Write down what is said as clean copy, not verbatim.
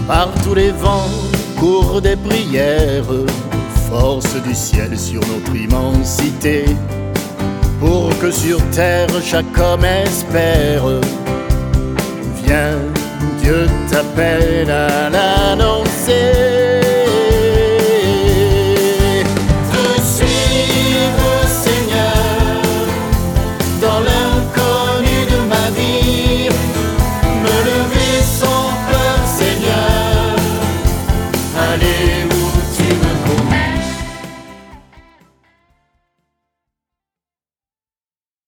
Par tous les vents courent des prières, force du ciel sur notre immensité, pour que sur terre chaque homme espère. Viens, Dieu t'appelle à l'annoncer. Te suivre, Seigneur, dans l'inconnu de ma vie, me lever